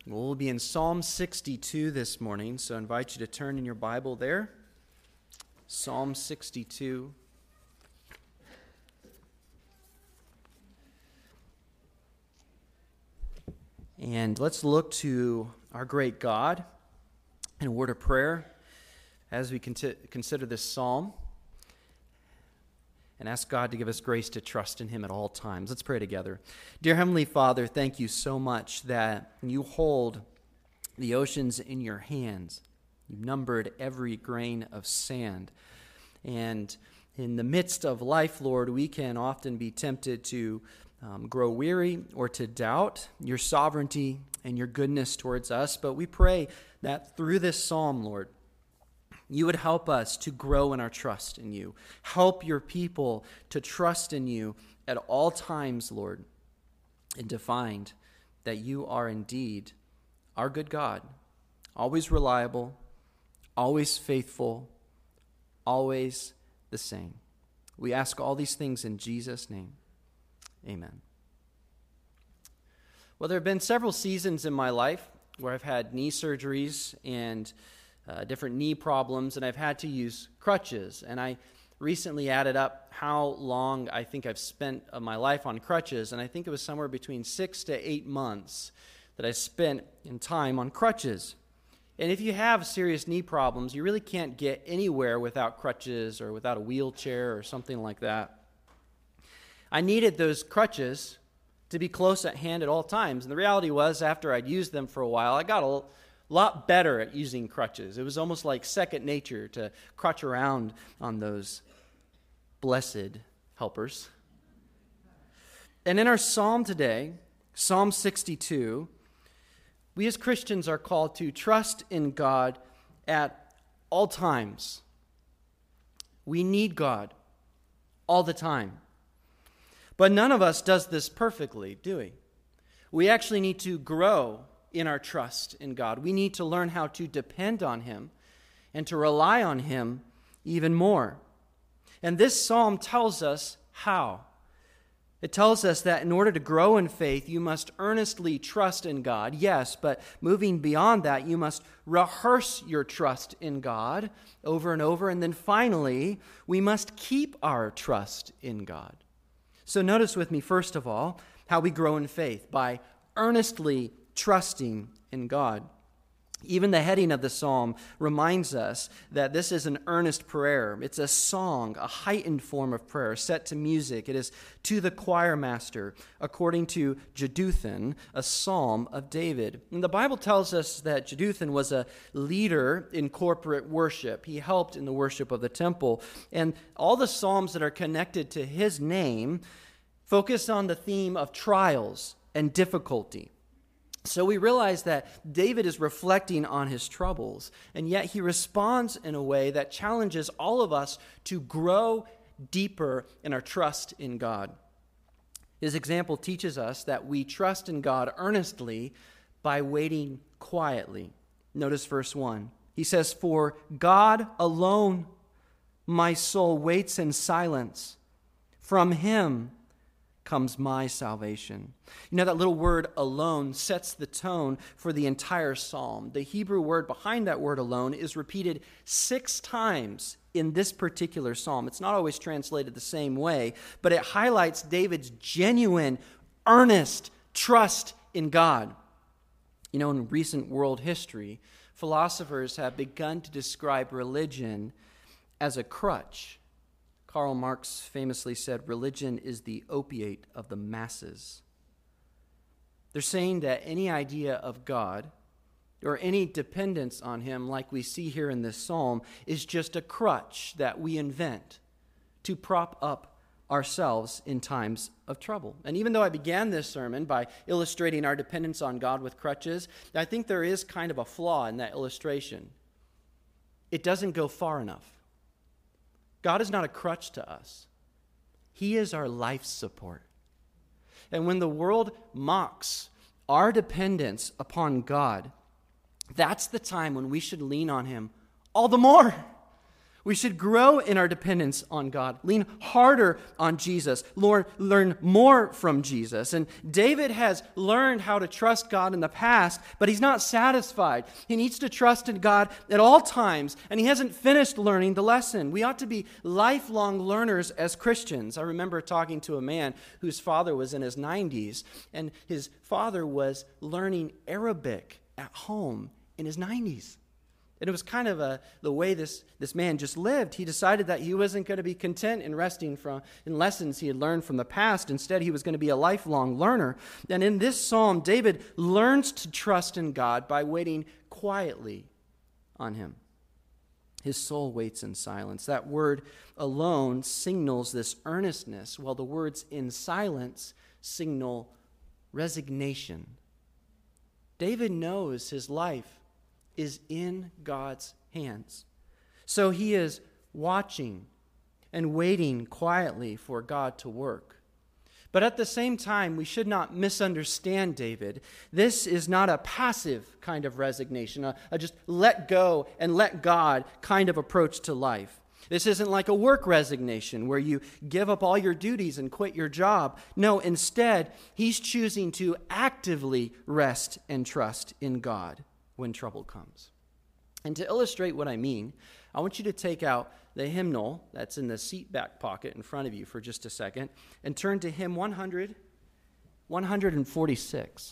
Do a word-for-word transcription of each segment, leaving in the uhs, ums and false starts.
We'll be in Psalm sixty-two this morning, so I invite you to turn in your Bible there. Psalm sixty-two. And let's look to our great God in a word of prayer as we consider this psalm and ask God to give us grace to trust in Him at all times. Let's pray together. Dear Heavenly Father, thank you so much that you hold the oceans in your hands. You've numbered every grain of sand. And in the midst of life, Lord, we can often be tempted to um, grow weary or to doubt your sovereignty and your goodness towards us. But we pray that through this psalm, Lord, you would help us to grow in our trust in you. Help your people to trust in you at all times, Lord, and to find that you are indeed our good God, always reliable, always faithful, always the same. We ask all these things in Jesus' name. Amen. Well, there have been several seasons in my life where I've had knee surgeries and Uh, different knee problems, and I've had to use crutches. And I recently added up how long I think I've spent of my life on crutches, and I think it was somewhere between six to eight months that I spent in time on crutches. And if you have serious knee problems, you really can't get anywhere without crutches or without a wheelchair or something like that. I needed those crutches to be close at hand at all times, and the reality was, after I'd used them for a while, I got a lot better at using crutches. It was almost like second nature to crutch around on those blessed helpers. And in our psalm today, Psalm sixty-two, we as Christians are called to trust in God at all times. We need God all the time. But none of us does this perfectly, do we? We actually need to grow in our trust in God. We need to learn how to depend on Him and to rely on Him even more. And this psalm tells us how. It tells us that in order to grow in faith, you must earnestly trust in God. Yes, but moving beyond that, you must rehearse your trust in God over and over. And then finally, we must keep our trust in God. So notice with me, first of all, how we grow in faith by earnestly trusting in God. Even the heading of the psalm reminds us that this is an earnest prayer. It's a song, a heightened form of prayer set to music. It is to the choir master, according to Jeduthun, a psalm of David. And the Bible tells us that Jeduthun was a leader in corporate worship. He helped in the worship of the temple. And all the psalms that are connected to his name focus on the theme of trials and difficulty. So we realize that David is reflecting on his troubles, and yet he responds in a way that challenges all of us to grow deeper in our trust in God. His example teaches us that we trust in God earnestly by waiting quietly. Notice verse one. He says, "For God alone my soul waits in silence. From Him comes my salvation." You know, that little word alone sets the tone for the entire psalm. The Hebrew word behind that word alone is repeated six times in this particular psalm. It's not always translated the same way, but it highlights David's genuine, earnest trust in God. You know, in recent world history, philosophers have begun to describe religion as a crutch. Karl Marx famously said, "Religion is the opiate of the masses." They're saying that any idea of God or any dependence on Him, like we see here in this psalm, is just a crutch that we invent to prop up ourselves in times of trouble. And even though I began this sermon by illustrating our dependence on God with crutches, I think there is kind of a flaw in that illustration. It doesn't go far enough. God is not a crutch to us. He is our life support. And when the world mocks our dependence upon God, that's the time when we should lean on Him all the more. We should grow in our dependence on God, lean harder on Jesus, Lord, learn more from Jesus. And David has learned how to trust God in the past, but he's not satisfied. He needs to trust in God at all times, and he hasn't finished learning the lesson. We ought to be lifelong learners as Christians. I remember talking to a man whose father was in his nineties, and his father was learning Arabic at home in his nineties. And it was kind of a, the way this, this man just lived. He decided that he wasn't going to be content in resting from in lessons he had learned from the past. Instead, he was going to be a lifelong learner. And in this psalm, David learns to trust in God by waiting quietly on him. His soul waits in silence. That word alone signals this earnestness, while the words in silence signal resignation. David knows his life is in God's hands. So he is watching and waiting quietly for God to work. But at the same time, we should not misunderstand David. This is not a passive kind of resignation, a, a just let go and let God kind of approach to life. This isn't like a work resignation where you give up all your duties and quit your job. No, instead, he's choosing to actively rest and trust in God when trouble comes. And to illustrate what I mean, I want you to take out the hymnal that's in the seat back pocket in front of you for just a second and turn to hymn one hundred, one forty-six.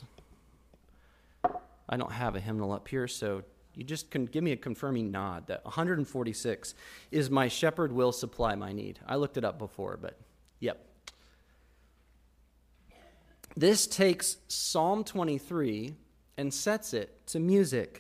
I don't have a hymnal up here, so you just can give me a confirming nod that one forty-six is my shepherd will supply my need. I looked it up before, but yep. This takes Psalm twenty-three and sets it to music.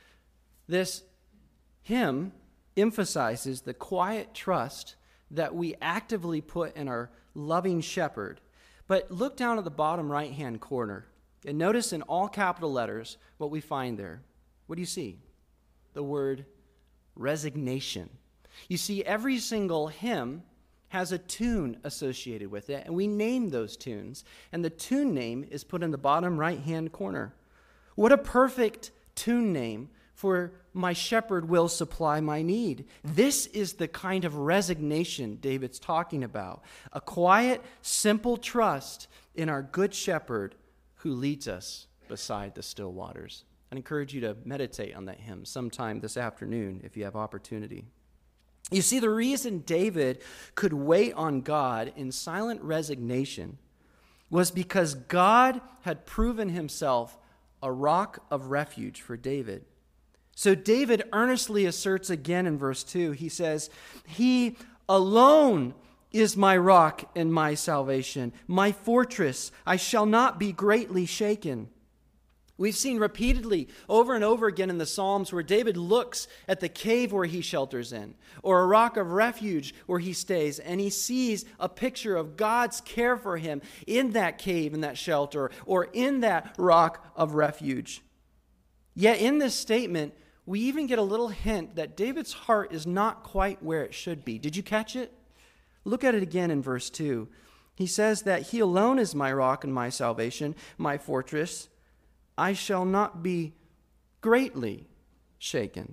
This hymn emphasizes the quiet trust that we actively put in our loving shepherd. But look down at the bottom right-hand corner and notice in all capital letters what we find there. What do you see? The word resignation. You see, every single hymn has a tune associated with it, and we name those tunes. And the tune name is put in the bottom right-hand corner. What a perfect tune name for my shepherd will supply my need. This is the kind of resignation David's talking about. A quiet, simple trust in our good shepherd who leads us beside the still waters. I encourage you to meditate on that hymn sometime this afternoon if you have opportunity. You see, the reason David could wait on God in silent resignation was because God had proven himself a rock of refuge for David. So David earnestly asserts again in verse two, he says, "He alone is my rock and my salvation, my fortress. I shall not be greatly shaken." We've seen repeatedly over and over again in the Psalms where David looks at the cave where he shelters in, or a rock of refuge where he stays, and he sees a picture of God's care for him in that cave, in that shelter, or in that rock of refuge. Yet in this statement, we even get a little hint that David's heart is not quite where it should be. Did you catch it? Look at it again in verse two. He says that he alone is my rock and my salvation, my fortress. I shall not be greatly shaken.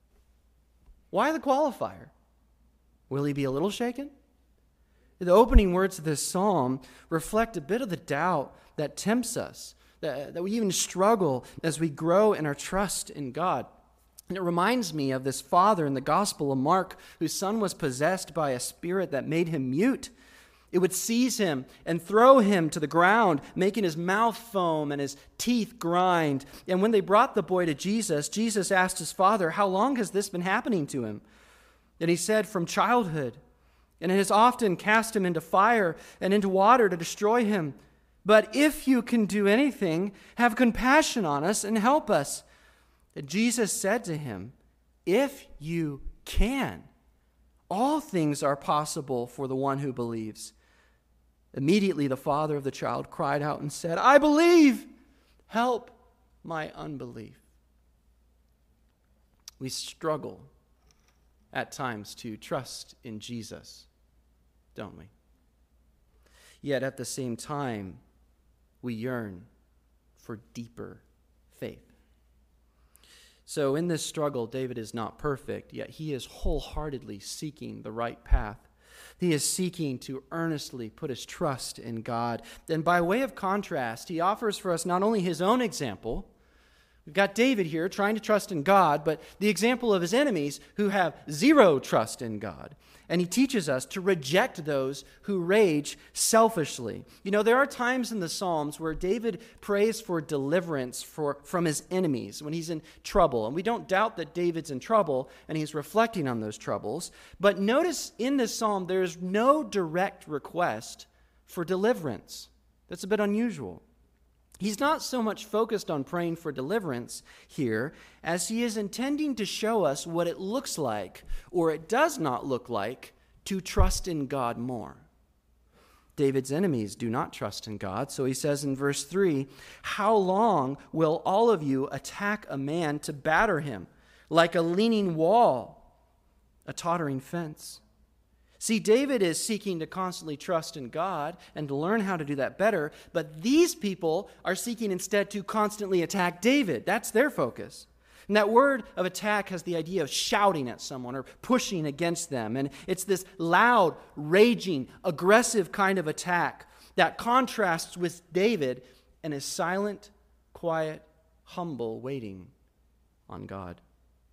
Why the qualifier? Will he be a little shaken? The opening words of this psalm reflect a bit of the doubt that tempts us, that, that we even struggle as we grow in our trust in God. And it reminds me of this father in the Gospel of Mark whose son was possessed by a spirit that made him mute. It would seize him and throw him to the ground, making his mouth foam and his teeth grind. And when they brought the boy to Jesus, Jesus asked his father, "How long has this been happening to him?" And he said, "From childhood. And it has often cast him into fire and into water to destroy him. But if you can do anything, have compassion on us and help us." And Jesus said to him, "If you can, all things are possible for the one who believes." Immediately the father of the child cried out and said, "I believe, help my unbelief." We struggle at times to trust in Jesus, don't we? Yet at the same time, we yearn for deeper faith. So in this struggle, David is not perfect, yet he is wholeheartedly seeking the right path. He is seeking to earnestly put his trust in God. And by way of contrast, he offers for us not only his own example. We've got David here trying to trust in God, but the example of his enemies who have zero trust in God. And he teaches us to reject those who rage selfishly. You know, there are times in the Psalms where David prays for deliverance for, from his enemies when he's in trouble. And we don't doubt that David's in trouble and he's reflecting on those troubles. But notice in this psalm, there's no direct request for deliverance. That's a bit unusual. He's not so much focused on praying for deliverance here as he is intending to show us what it looks like, or it does not look like, to trust in God more. David's enemies do not trust in God, so he says in verse three, "How long will all of you attack a man to batter him, like a leaning wall, a tottering fence?" See, David is seeking to constantly trust in God and to learn how to do that better, but these people are seeking instead to constantly attack David. That's their focus. And that word of attack has the idea of shouting at someone or pushing against them. And it's this loud, raging, aggressive kind of attack that contrasts with David and his silent, quiet, humble waiting on God.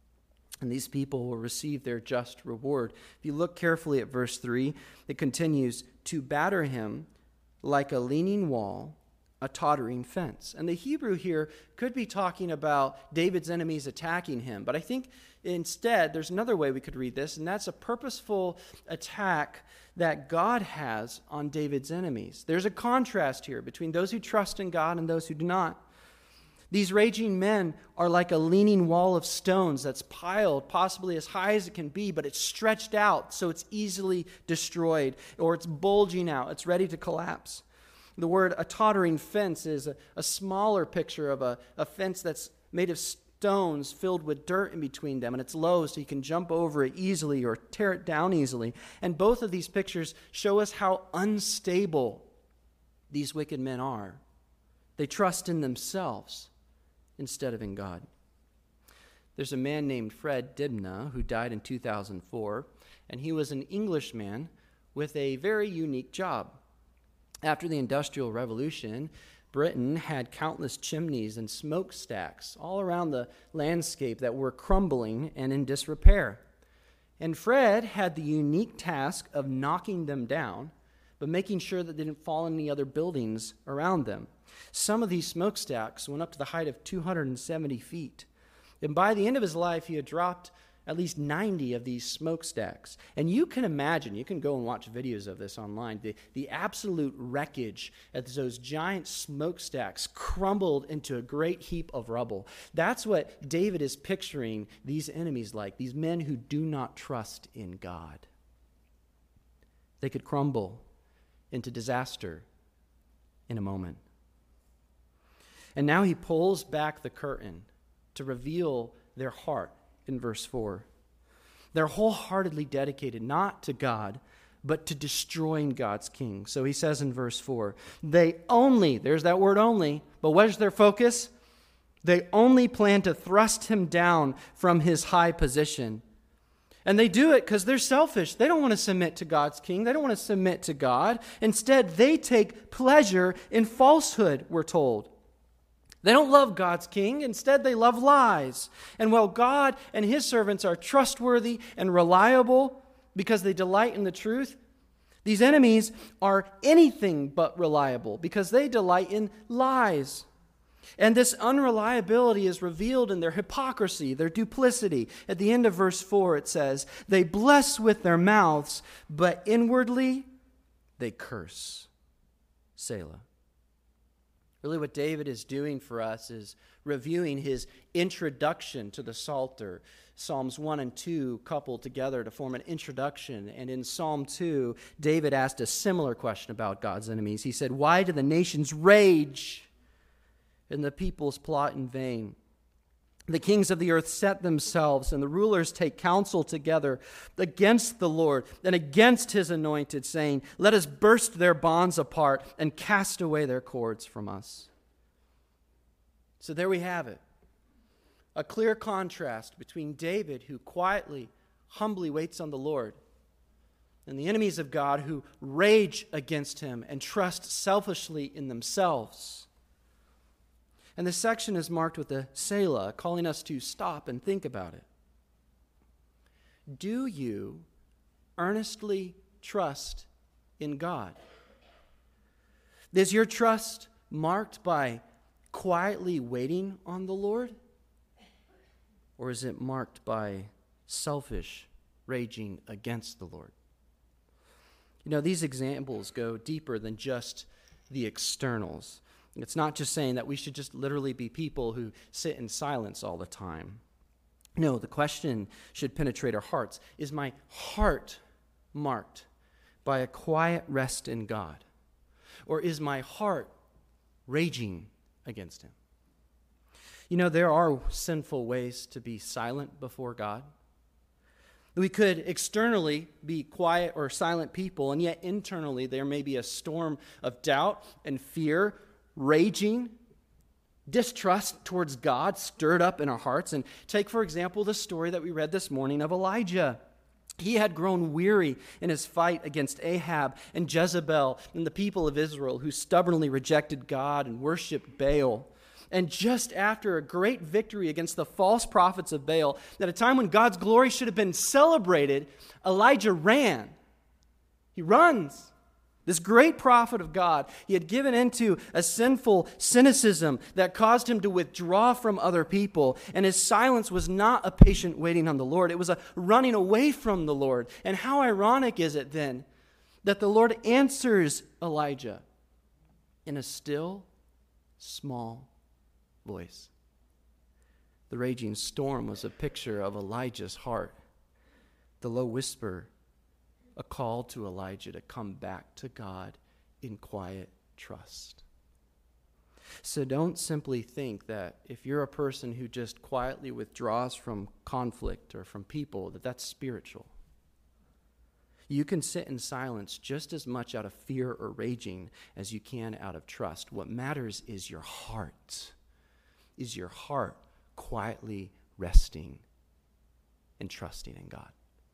And these people will receive their just reward. If you look carefully at verse three, it continues, "To batter him like a leaning wall, a tottering fence." And the Hebrew here could be talking about David's enemies attacking him. But I think instead, there's another way we could read this, and that's a purposeful attack that God has on David's enemies. There's a contrast here between those who trust in God and those who do not. These raging men are like a leaning wall of stones that's piled possibly as high as it can be, but it's stretched out so it's easily destroyed, or it's bulging out. It's ready to collapse. The word a tottering fence is a, a smaller picture of a, a fence that's made of stones filled with dirt in between them, and it's low so you can jump over it easily or tear it down easily. And both of these pictures show us how unstable these wicked men are. They trust in themselves instead of in God. There's a man named Fred Dibna who died in two thousand four, and he was an Englishman with a very unique job. After the Industrial Revolution, Britain had countless chimneys and smokestacks all around the landscape that were crumbling and in disrepair. And Fred had the unique task of knocking them down, but making sure that they didn't fall in any other buildings around them. Some of these smokestacks went up to the height of two hundred seventy feet. And by the end of his life, he had dropped at least ninety of these smokestacks. And you can imagine, you can go and watch videos of this online, the, the absolute wreckage as those giant smokestacks crumbled into a great heap of rubble. That's what David is picturing these enemies like, these men who do not trust in God. They could crumble into disaster in a moment. And now he pulls back the curtain to reveal their heart in verse four. They're wholeheartedly dedicated not to God, but to destroying God's king. So he says in verse four, they only, there's that word only, but what is their focus? They only plan to thrust him down from his high position. And they do it because they're selfish. They don't want to submit to God's king. They don't want to submit to God. Instead, they take pleasure in falsehood, we're told. They don't love God's king. Instead, they love lies. And while God and his servants are trustworthy and reliable because they delight in the truth, these enemies are anything but reliable because they delight in lies. And this unreliability is revealed in their hypocrisy, their duplicity. At the end of verse four, it says, they bless with their mouths, but inwardly they curse. Selah. Really what David is doing for us is reviewing his introduction to the Psalter. Psalms one and two coupled together to form an introduction. And in Psalm two, David asked a similar question about God's enemies. He said, why do the nations rage and the peoples plot in vain? The kings of the earth set themselves, and the rulers take counsel together against the Lord and against his anointed, saying, let us burst their bonds apart and cast away their cords from us. So there we have it. a clear contrast between David, who quietly, humbly waits on the Lord, and the enemies of God who rage against him and trust selfishly in themselves. And this section is marked with a Selah, calling us to stop and think about it. Do you earnestly trust in God? Is your trust marked by quietly waiting on the Lord? Or is it marked by selfish raging against the Lord? You know, these examples go deeper than just the externals. It's not just saying that we should just literally be people who sit in silence all the time. No, the question should penetrate our hearts. Is my heart marked by a quiet rest in God? Or is my heart raging against him? You know, there are sinful ways to be silent before God. We could externally be quiet or silent people, and yet internally there may be a storm of doubt and fear, raging, distrust towards God stirred up in our hearts. And take, for example, the story that we read this morning of Elijah. He had grown weary in his fight against Ahab and Jezebel and the people of Israel who stubbornly rejected God and worshiped Baal. And just after a great victory against the false prophets of Baal, at a time when God's glory should have been celebrated, Elijah ran. He runs. This great prophet of God, he had given into a sinful cynicism that caused him to withdraw from other people. And his silence was not a patient waiting on the Lord. It was a running away from the Lord. And how ironic is it then that the Lord answers Elijah in a still, small voice. The raging storm was a picture of Elijah's heart. The low whisper, a call to Elijah to come back to God in quiet trust. So don't simply think that if you're a person who just quietly withdraws from conflict or from people, that that's spiritual. You can sit in silence just as much out of fear or raging as you can out of trust. What matters is your heart. Is your heart quietly resting and trusting in God?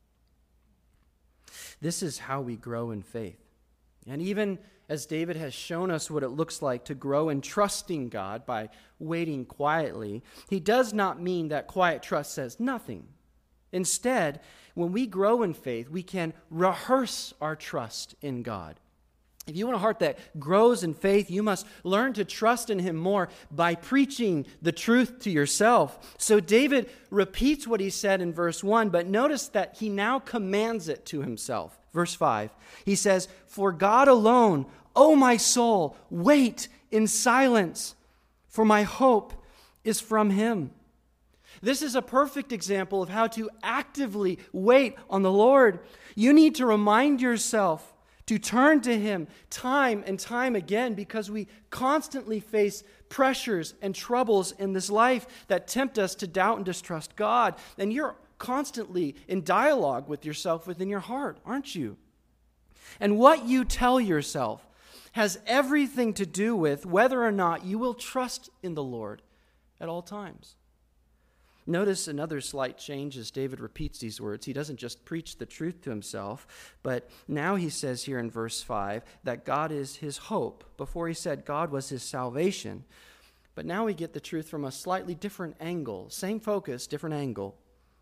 This is how we grow in faith. And even as David has shown us what it looks like to grow in trusting God by waiting quietly, he does not mean that quiet trust says nothing. Instead, when we grow in faith, we can rehearse our trust in God. If you want a heart that grows in faith, you must learn to trust in him more by preaching the truth to yourself. So David repeats what he said in verse one, but notice that he now commands it to himself. Verse five, he says, "For God alone, O my soul, wait in silence, for my hope is from him." This is a perfect example of how to actively wait on the Lord. You need to remind yourself to turn to him time and time again, because we constantly face pressures and troubles in this life that tempt us to doubt and distrust God. And you're constantly in dialogue with yourself within your heart, aren't you? And what you tell yourself has everything to do with whether or not you will trust in the Lord at all times. Notice another slight change as David repeats these words. He doesn't just preach the truth to himself, but now he says here in verse five that God is his hope. Before he said God was his salvation, but now we get the truth from a slightly different angle. Same focus, different angle.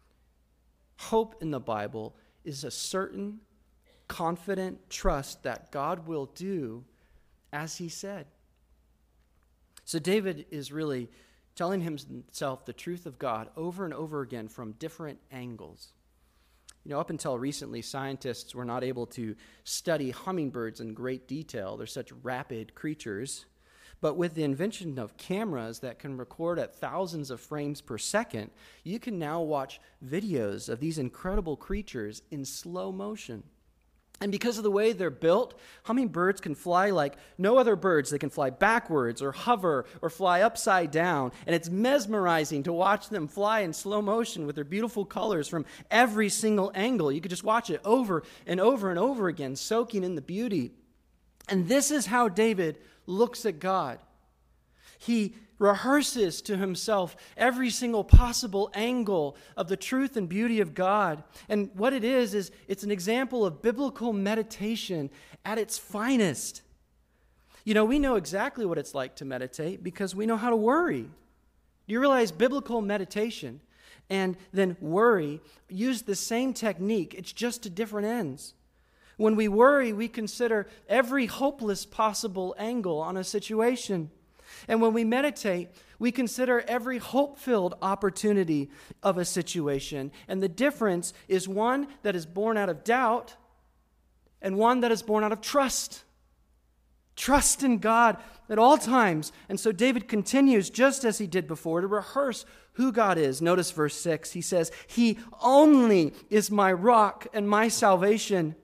Hope in the Bible is a certain, confident trust that God will do as he said. So David is really telling himself the truth of God over and over again from different angles. You know, up until recently, scientists were not able to study hummingbirds in great detail. They're such rapid creatures. But with the invention of cameras that can record at thousands of frames per second, you can now watch videos of these incredible creatures in slow motion. And because of the way they're built, hummingbirds can fly like no other birds. They can fly backwards or hover or fly upside down. And it's mesmerizing to watch them fly in slow motion with their beautiful colors from every single angle. You could just watch it over and over and over again, soaking in the beauty. And this is how David looks at God. He rehearses to himself every single possible angle of the truth and beauty of God. And what it is, is it's an example of biblical meditation at its finest. You know, we know exactly what it's like to meditate because we know how to worry. Do you realize biblical meditation and then worry use the same technique? It's just to different ends. When we worry, we consider every hopeless possible angle on a situation. And when we meditate, we consider every hope-filled opportunity of a situation. And the difference is one that is born out of doubt and one that is born out of trust. Trust in God at all times. And so David continues, just as he did before, to rehearse who God is. Notice verse six. He says, He only is my rock and my salvation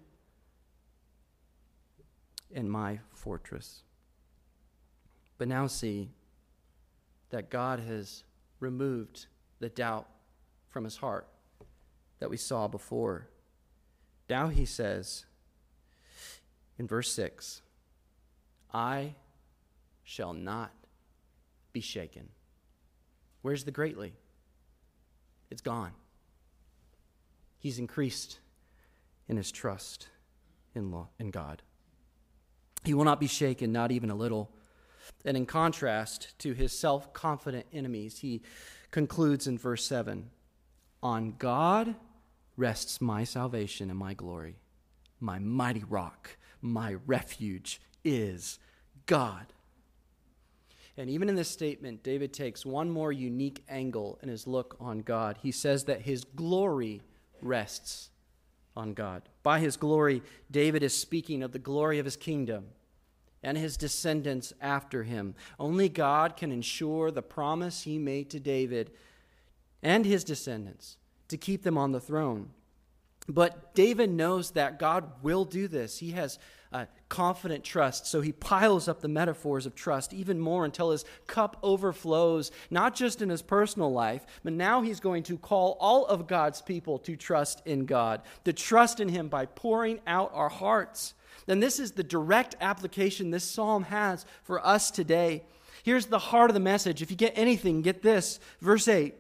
and my fortress. But now see that God has removed the doubt from his heart that we saw before. Now he says in verse six, I shall not be shaken. Where's the greatly? It's gone. He's increased in his trust in law, in God. He will not be shaken, not even a little. And in contrast to his self-confident enemies, he concludes in verse seven, on God rests my salvation and my glory. My mighty rock, my refuge is God. And even in this statement, David takes one more unique angle in his look on God. He says that his glory rests on God. By his glory, David is speaking of the glory of his kingdom and his descendants after him. Only God can ensure the promise he made to David and his descendants to keep them on the throne. But David knows that God will do this. He has a confident trust, so he piles up the metaphors of trust even more until his cup overflows, not just in his personal life, but now he's going to call all of God's people to trust in God, to trust in him by pouring out our hearts. And this is the direct application this psalm has for us today. Here's the heart of the message. If you get anything, get this. Verse eight.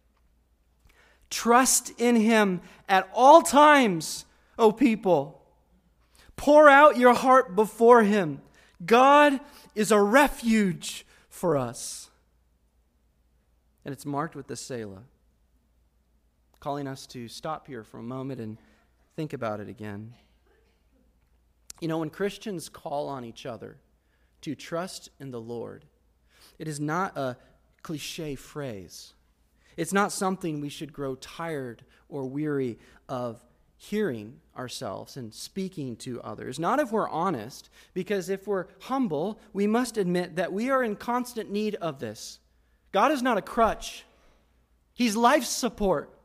Trust in him at all times, O people. Pour out your heart before him. God is a refuge for us. And it's marked with the Selah, calling us to stop here for a moment and think about it again. You know, when Christians call on each other to trust in the Lord, it is not a cliche phrase. It's not something we should grow tired or weary of hearing ourselves and speaking to others. Not if we're honest, because if we're humble, we must admit that we are in constant need of this. God is not a crutch. He's life support.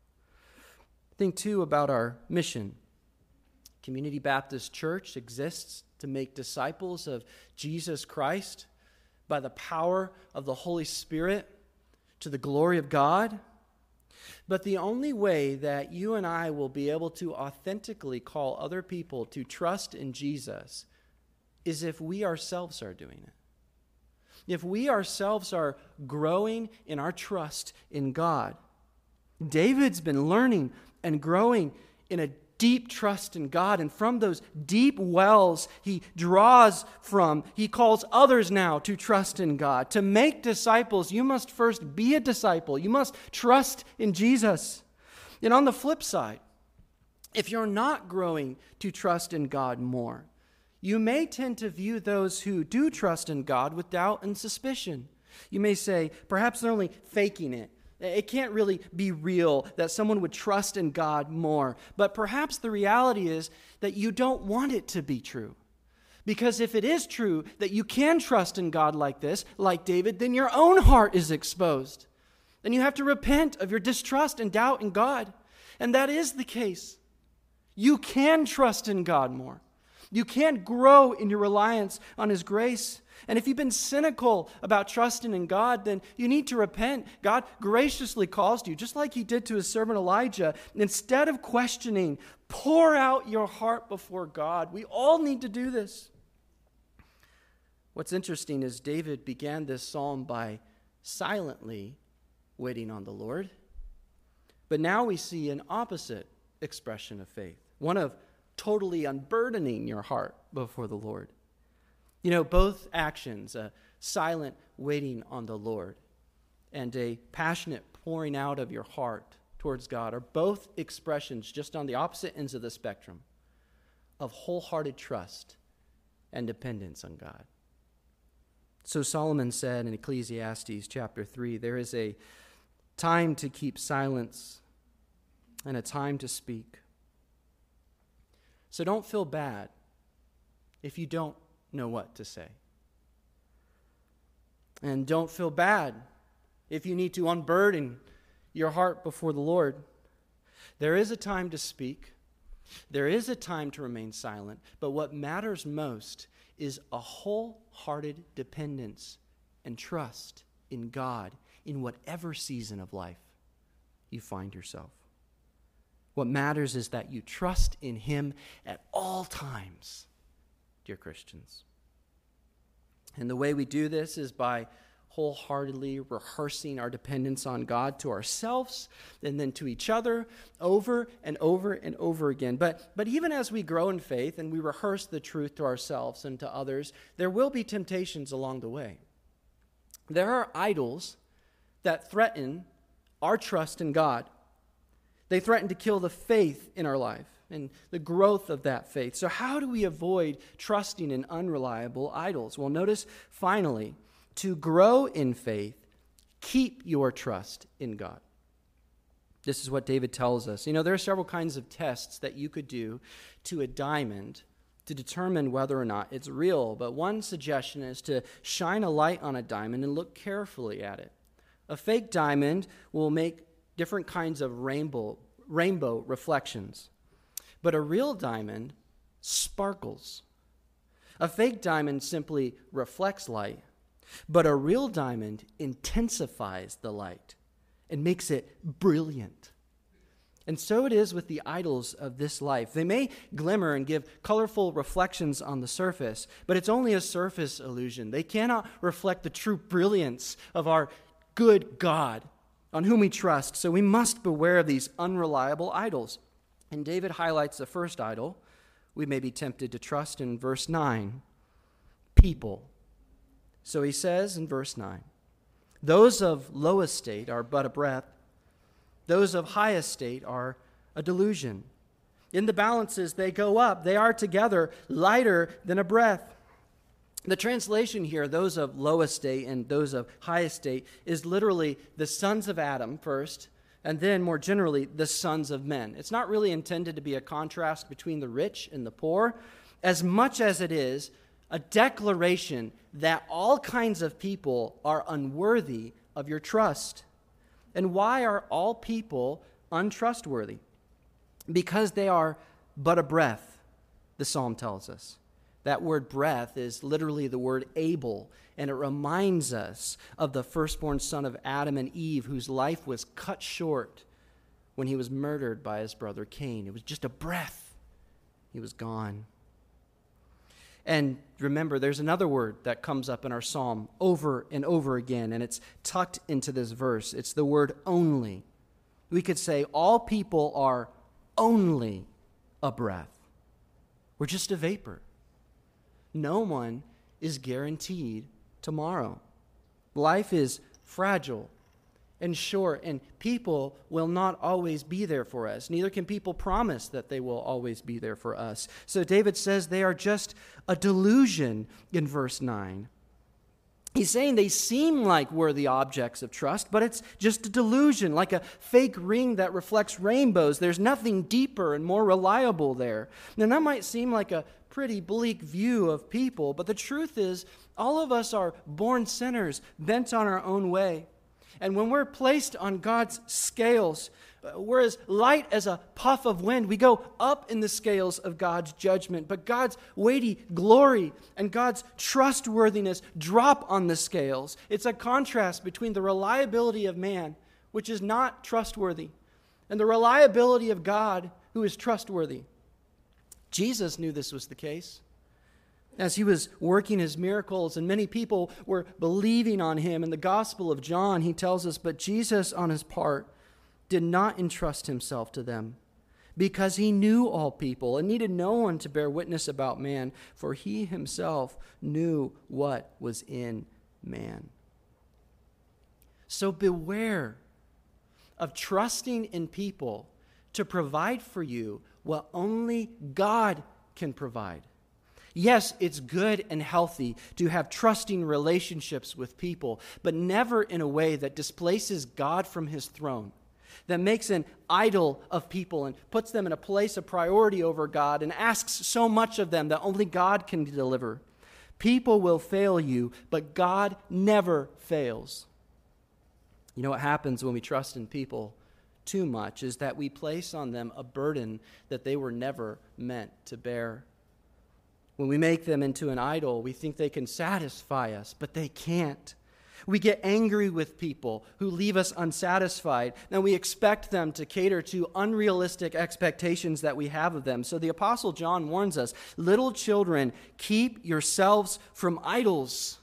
Think, too, about our mission. Community Baptist Church exists to make disciples of Jesus Christ by the power of the Holy Spirit to the glory of God. But the only way that you and I will be able to authentically call other people to trust in Jesus is if we ourselves are doing it. If we ourselves are growing in our trust in God. David's been learning and growing in a deep trust in God, and from those deep wells he draws from, he calls others now to trust in God. To make disciples, you must first be a disciple. You must trust in Jesus. And on the flip side, if you're not growing to trust in God more, you may tend to view those who do trust in God with doubt and suspicion. You may say, perhaps they're only faking it. It can't really be real that someone would trust in God more. But perhaps the reality is that you don't want it to be true. Because if it is true that you can trust in God like this, like David, then your own heart is exposed. Then you have to repent of your distrust and doubt in God. And that is the case. You can trust in God more. You can grow in your reliance on His grace. And if you've been cynical about trusting in God, then you need to repent. God graciously calls to you, just like He did to His servant Elijah. Instead of questioning, pour out your heart before God. We all need to do this. What's interesting is David began this psalm by silently waiting on the Lord. But now we see an opposite expression of faith, one of totally unburdening your heart before the Lord. You know, both actions, a silent waiting on the Lord and a passionate pouring out of your heart towards God, are both expressions just on the opposite ends of the spectrum of wholehearted trust and dependence on God. So Solomon said in Ecclesiastes chapter three, there is a time to keep silence and a time to speak. So don't feel bad if you don't know what to say. And don't feel bad if you need to unburden your heart before the Lord. There is a time to speak. There is a time to remain silent. But what matters most is a wholehearted dependence and trust in God in whatever season of life you find yourself. What matters is that you trust in Him at all times, dear Christians. And the way we do this is by wholeheartedly rehearsing our dependence on God to ourselves and then to each other over and over and over again. But, but even as we grow in faith and we rehearse the truth to ourselves and to others, there will be temptations along the way. There are idols that threaten our trust in God. They threaten to kill the faith in our life and the growth of that faith. So how do we avoid trusting in unreliable idols? Well, notice finally, to grow in faith, keep your trust in God. This is what David tells us. You know, there are several kinds of tests that you could do to a diamond to determine whether or not it's real. But one suggestion is to shine a light on a diamond and look carefully at it. A fake diamond will make different kinds of rainbow, rainbow reflections. But a real diamond sparkles. A fake diamond simply reflects light. But a real diamond intensifies the light and makes it brilliant. And so it is with the idols of this life. They may glimmer and give colorful reflections on the surface, but it's only a surface illusion. They cannot reflect the true brilliance of our good God on whom we trust. So we must beware of these unreliable idols. And David highlights the first idol we may be tempted to trust in verse nine, people. So he says in verse nine, those of low estate are but a breath. Those of high estate are a delusion. In the balances they go up. They are together lighter than a breath. The translation here, those of low estate and those of high estate, is literally the sons of Adam first, and then more generally, the sons of men. It's not really intended to be a contrast between the rich and the poor, as much as it is a declaration that all kinds of people are unworthy of your trust. And why are all people untrustworthy? Because they are but a breath, the psalm tells us. That word breath is literally the word Abel, and it reminds us of the firstborn son of Adam and Eve, whose life was cut short when he was murdered by his brother Cain. It was just a breath. He was gone. And remember, there's another word that comes up in our psalm over and over again, and it's tucked into this verse. It's the word only. We could say all people are only a breath. We're just a vapor. No one is guaranteed tomorrow. Life is fragile and short, and people will not always be there for us. Neither can people promise that they will always be there for us. So David says they are just a delusion in verse nine. He's saying they seem like worthy objects of trust, but it's just a delusion, like a fake ring that reflects rainbows. There's nothing deeper and more reliable there. Now, that might seem like a pretty bleak view of people, but the truth is, all of us are born sinners, bent on our own way. And when we're placed on God's scales, we're as light as a puff of wind. We go up in the scales of God's judgment, but God's weighty glory and God's trustworthiness drop on the scales. It's a contrast between the reliability of man, which is not trustworthy, and the reliability of God, who is trustworthy. Jesus knew this was the case. as he was working his miracles and many people were believing on him. In the Gospel of John, he tells us, but Jesus on his part did not entrust himself to them, because he knew all people and needed no one to bear witness about man, for he himself knew what was in man. So beware of trusting in people to provide for you what only God can provide. Yes, it's good and healthy to have trusting relationships with people, but never in a way that displaces God from his throne, that makes an idol of people and puts them in a place of priority over God and asks so much of them that only God can deliver. People will fail you, but God never fails. You know what happens when we trust in people too much is that we place on them a burden that they were never meant to bear. When we make them into an idol, we think they can satisfy us, but they can't. We get angry with people who leave us unsatisfied, and we expect them to cater to unrealistic expectations that we have of them. So the Apostle John warns us, little children, keep yourselves from idols.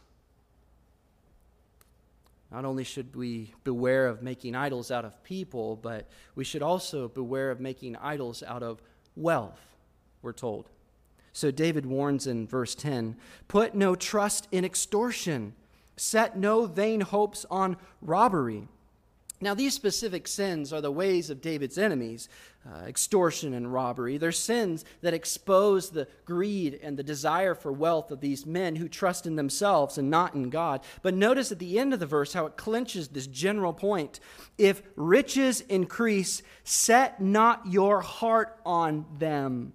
Not only should we beware of making idols out of people, but we should also beware of making idols out of wealth, we're told. So David warns in verse ten, put no trust in extortion, set no vain hopes on robbery. Now, these specific sins are the ways of David's enemies, uh, extortion and robbery. They're sins that expose the greed and the desire for wealth of these men who trust in themselves and not in God. But notice at the end of the verse how it clinches this general point. If riches increase, set not your heart on them.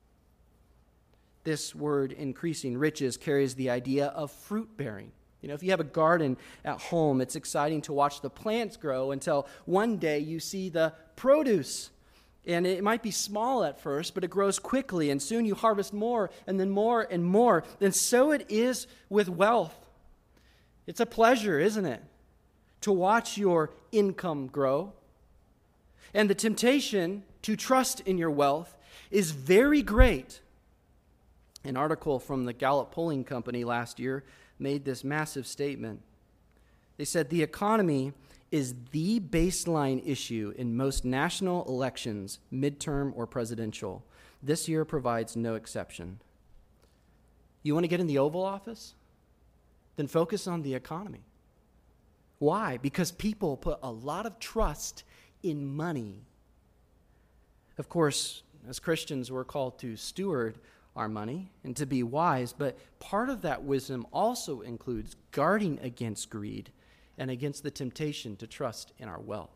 This word, increasing riches, carries the idea of fruit bearing. You know, if you have a garden at home, it's exciting to watch the plants grow until one day you see the produce. And it might be small at first, but it grows quickly, and soon you harvest more and then more and more. And so it is with wealth. It's a pleasure, isn't it, to watch your income grow. And the temptation to trust in your wealth is very great. An article from the Gallup Polling Company last year made this massive statement. They said the economy is the baseline issue in most national elections, midterm or presidential. This year provides no exception. You want to get in the Oval Office? Then focus on the economy. Why? Because people put a lot of trust in money. Of course, as Christians, we're called to steward our money and to be wise, but part of that wisdom also includes guarding against greed and against the temptation to trust in our wealth.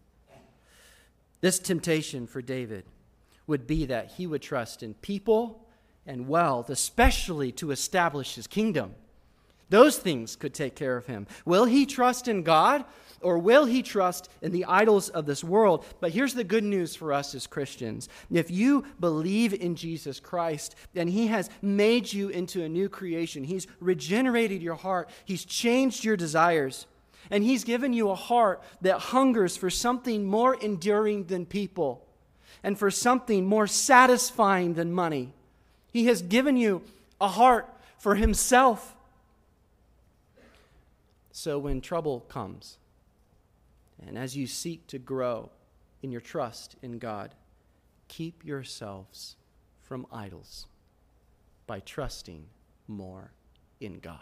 This temptation for David would be that he would trust in people and wealth, especially to establish his kingdom. Those things could take care of him. Will he trust in God, or will he trust in the idols of this world? But here's the good news for us as Christians. If you believe in Jesus Christ, and he has made you into a new creation, he's regenerated your heart, he's changed your desires, and he's given you a heart that hungers for something more enduring than people and for something more satisfying than money. He has given you a heart for himself. So when trouble comes, and as you seek to grow in your trust in God, keep yourselves from idols by trusting more in God.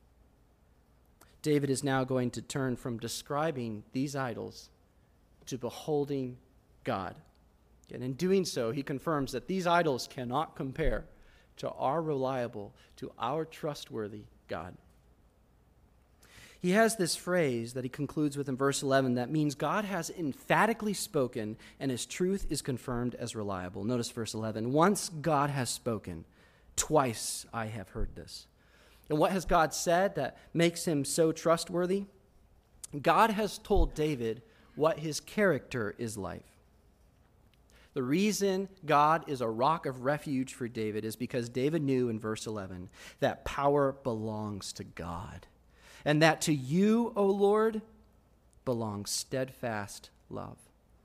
David is now going to turn from describing these idols to beholding God. And in doing so, he confirms that these idols cannot compare to our reliable, to our trustworthy God. He has this phrase that he concludes with in verse eleven that means God has emphatically spoken and his truth is confirmed as reliable. Notice verse eleven. Once God has spoken, twice I have heard this. And what has God said that makes him so trustworthy? God has told David what his character is like. The reason God is a rock of refuge for David is because David knew in verse eleven that power belongs to God. And that to you, O Lord, belongs steadfast love.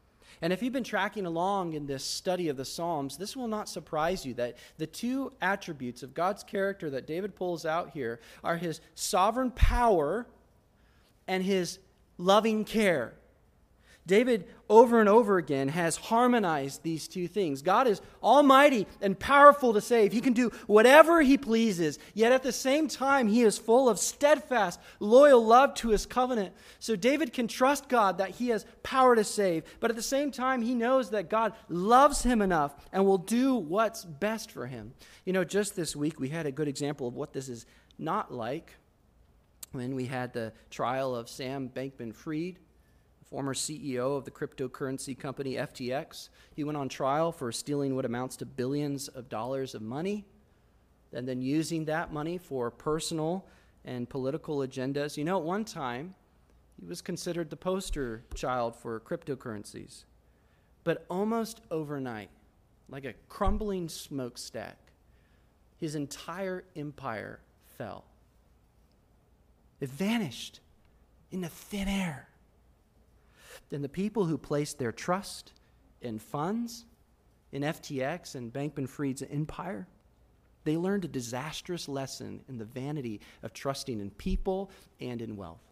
And if you've been tracking along in this study of the Psalms, this will not surprise you that the two attributes of God's character that David pulls out here are his sovereign power and his loving care. David, over and over again, has harmonized these two things. God is almighty and powerful to save. He can do whatever he pleases, yet at the same time, he is full of steadfast, loyal love to his covenant. So David can trust God that he has power to save, but at the same time, he knows that God loves him enough and will do what's best for him. You know, just this week, we had a good example of what this is not like when we had the trial of Sam Bankman-Fried, former C E O of the cryptocurrency company F T X. He went on trial for stealing what amounts to billions of dollars of money, and then using that money for personal and political agendas. You know, at one time, he was considered the poster child for cryptocurrencies. But almost overnight, like a crumbling smokestack, his entire empire fell. It vanished into thin air. Then the people who placed their trust in funds, in F T X and Bankman-Fried's empire, they learned a disastrous lesson in the vanity of trusting in people and in wealth.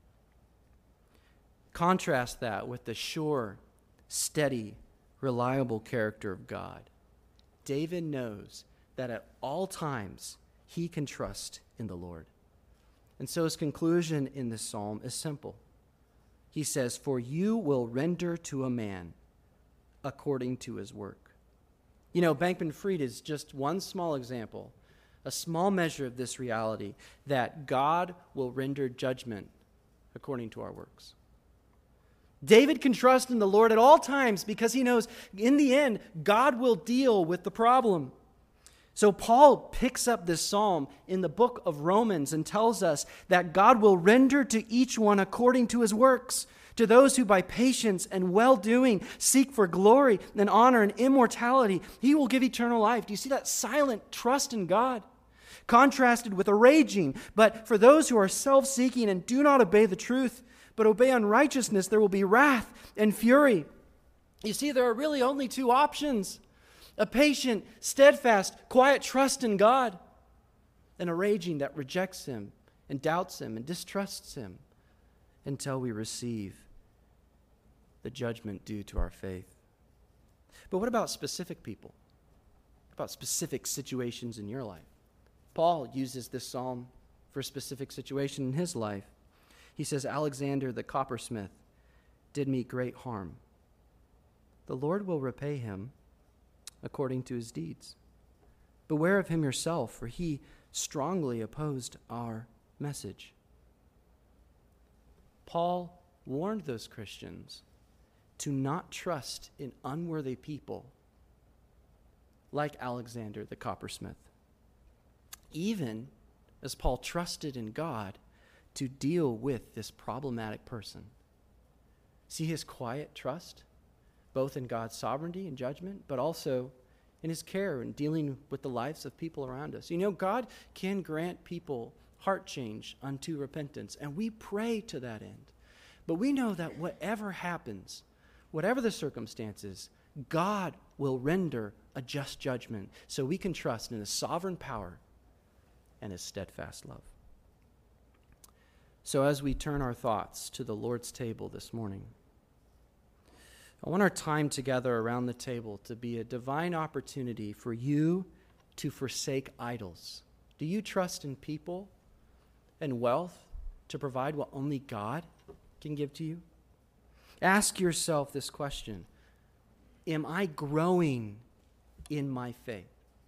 Contrast that with the sure, steady, reliable character of God. David knows that at all times he can trust in the Lord. And so his conclusion in this psalm is simple. He says, "For you will render to a man according to his work." You know, Bankman-Fried is just one small example, a small measure of this reality, that God will render judgment according to our works. David can trust in the Lord at all times because he knows in the end, God will deal with the problem. So Paul picks up this psalm in the book of Romans and tells us that God will render to each one according to his works. To those who by patience and well-doing seek for glory and honor and immortality, he will give eternal life. Do you see that silent trust in God? Contrasted with a raging, but for those who are self-seeking and do not obey the truth, but obey unrighteousness, there will be wrath and fury. You see, there are really only two options. A patient, steadfast, quiet trust in God, and a raging that rejects him and doubts him and distrusts him until we receive the judgment due to our faith. But what about specific people? What about specific situations in your life? Paul uses this psalm for a specific situation in his life. He says, Alexander the coppersmith did me great harm. The Lord will repay him according to his deeds. Beware of him yourself, for he strongly opposed our message. Paul warned those Christians to not trust in unworthy people like Alexander the coppersmith, even as Paul trusted in God to deal with this problematic person. See his quiet trust, both in God's sovereignty and judgment, but also in his care in dealing with the lives of people around us. You know, God can grant people heart change unto repentance, and we pray to that end. But we know that whatever happens, whatever the circumstances, God will render a just judgment, so we can trust in his sovereign power and his steadfast love. So as we turn our thoughts to the Lord's table this morning, I want our time together around the table to be a divine opportunity for you to forsake idols. Do you trust in people and wealth to provide what only God can give to you? Ask yourself this question: am I growing in my faith?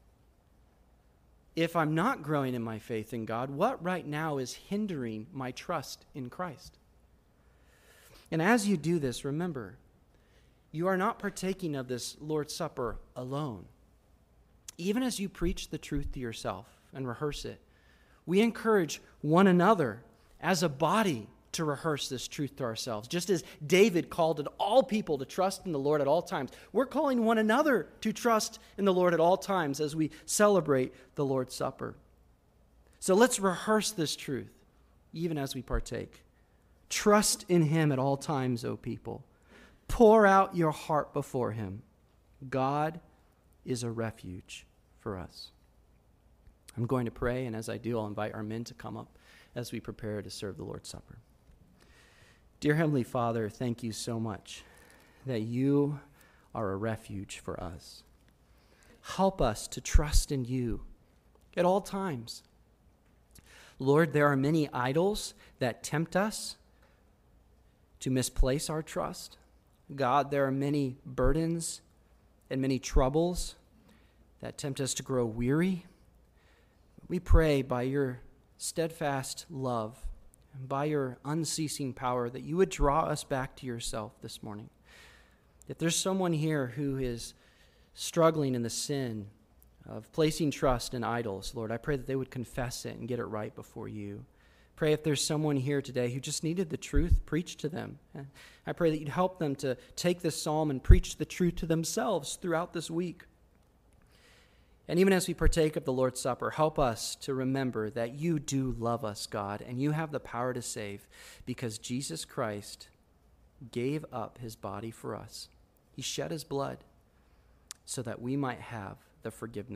If I'm not growing in my faith in God, what right now is hindering my trust in Christ? And as you do this, remember, you are not partaking of this Lord's Supper alone. Even as you preach the truth to yourself and rehearse it, we encourage one another as a body to rehearse this truth to ourselves. Just as David called all people to trust in the Lord at all times, we're calling one another to trust in the Lord at all times as we celebrate the Lord's Supper. So let's rehearse this truth, even as we partake. Trust in him at all times, O people. Pour out your heart before him. God is a refuge for us. I'm going to pray, and as I do, I'll invite our men to come up as we prepare to serve the Lord's Supper. Dear Heavenly Father, thank you so much that you are a refuge for us. Help us to trust in you at all times. Lord, there are many idols that tempt us to misplace our trust. God, there are many burdens and many troubles that tempt us to grow weary. We pray by your steadfast love and by your unceasing power that you would draw us back to yourself this morning. If there's someone here who is struggling in the sin of placing trust in idols, Lord, I pray that they would confess it and get it right before you. Pray if there's someone here today who just needed the truth preached to them. I pray that you'd help them to take this psalm and preach the truth to themselves throughout this week. And even as we partake of the Lord's Supper, help us to remember that you do love us, God, and you have the power to save because Jesus Christ gave up his body for us. He shed his blood so that we might have the forgiveness